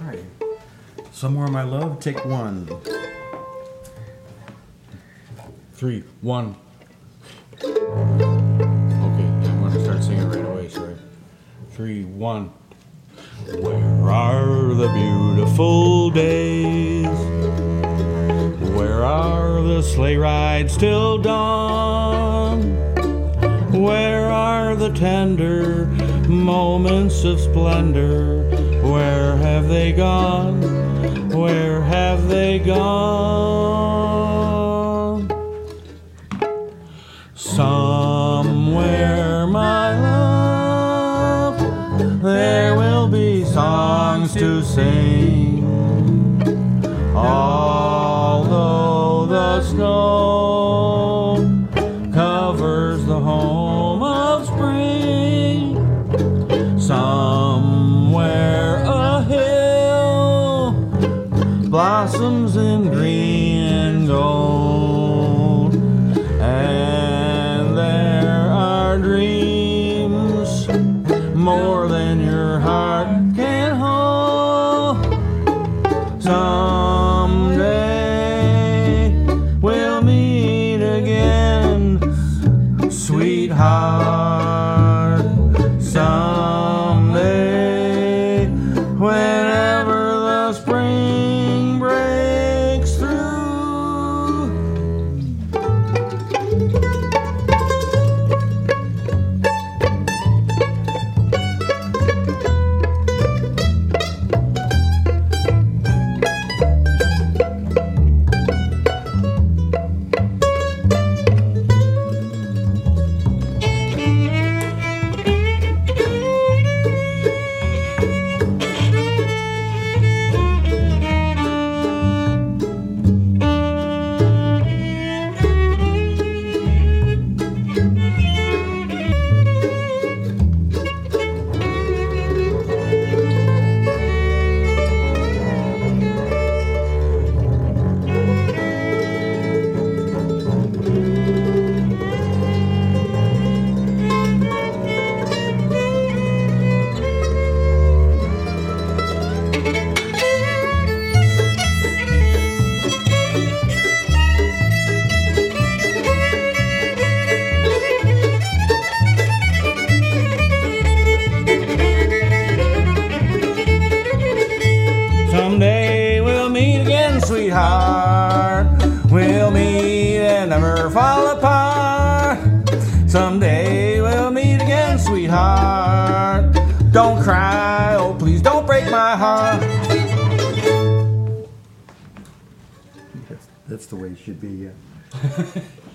try. Somewhere, my love, take one. 3, 1. Okay, I'm gonna start singing right away, sorry. 3, 1. Where are the beautiful days? Where are the sleigh rides till dawn? Where are the tender moments of splendor? Where have they gone? Where have they gone? Somewhere, my love, there will be songs to sing. Although the snow covers the home of spring, somewhere a hill blossoms in green and gold, and there are dreams more than your heart can hold. Someday we'll meet again, sweetheart. Someday, whenever the spring breaks through. Someday we'll meet again, sweetheart. We'll meet and never fall apart. Someday we'll meet again, sweetheart. Don't cry, oh please don't break my heart. That's the way it should be, yeah.